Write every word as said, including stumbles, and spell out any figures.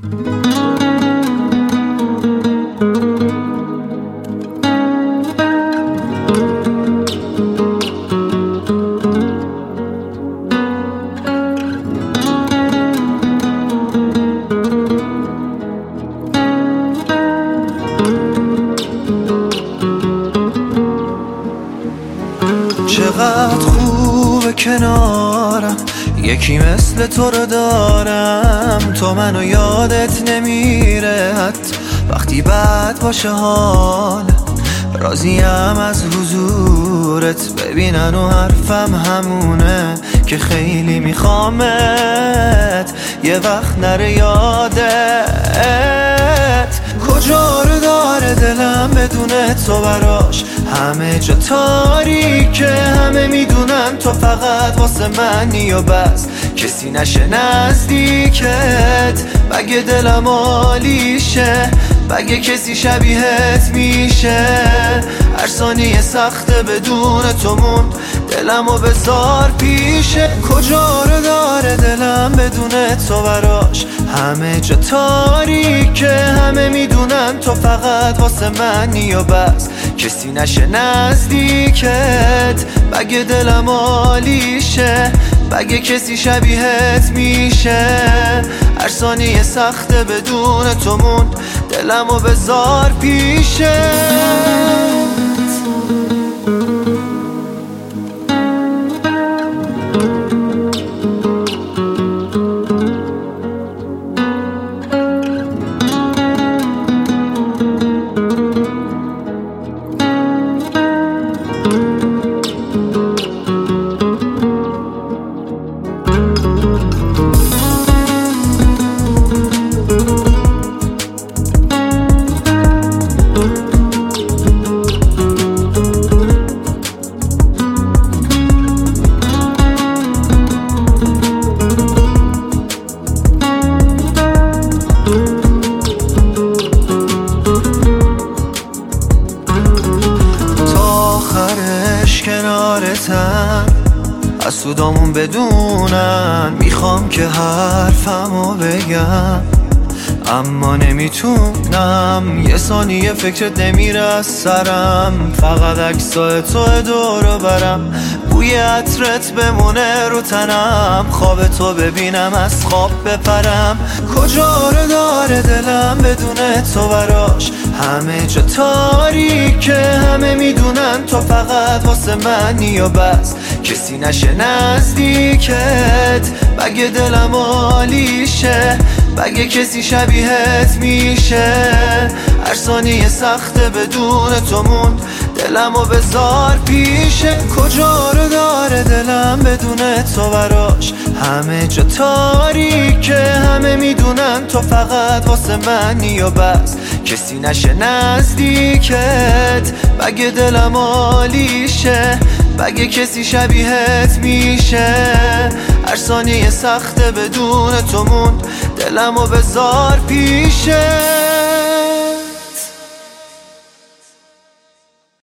چقدر خوبه کنارم، یکی مثل تو رو دارم. تو منو یادت نمیره حتی وقتی بد باشه حال. راضیم از حضورت، ببینن و حرفم همونه که خیلی میخوامت، یه وقت نره یادت. کجا رو داره دلم بدونه تو براش همه جا تاریکه. همه میدونن تو فقط واسه منی و بس، کسی نشه نزدیکت. بگه دلم عالیشه، بگه کسی شبیهت میشه. هر ثانیه سخته بدون تو موند، دلم و بذار پیشه. کجا رو داره دلم بدونه تو براش همه جا تاریکه. همه میدونن تو فقط واسه منی و بس، کسی نشه نزدیکت. بگه دلم عالیشه، بگه کسی شبیهت میشه. هر ثانیه سخته بدون تو موند، دلم و بذار پیشه. کنارتم از سودامون بدونن، میخوام که حرفمو بگم اما نمیتونم. یه ثانیه فکرت نمیره از سرم، فقط عکسای تو دورو برم. بوی عطرت بمونه رو تنم، خواب تو ببینم از خواب بپرم. کجا رو داره دلم بدونه تو براش همه جا تاریکه. همه میدونن تو فقط واسه منی و بس، کسی نشه نزدیکت. بگه دلم عالیشه، بگه کسی شبیهت میشه. هر ثانیه سخته بدون تو موند، دلم و بذار پیشه. کجا رو داره دلم بدونه تو براش همه جا تاریکه. همه میدونن تو فقط واسه منی و بس، کسی نشه نزدیکت. بگه دلم عالیشه، بگه کسی شبیهت میشه. هر ثانیه سخته بدون تو موند، دلم و بذار پیشه.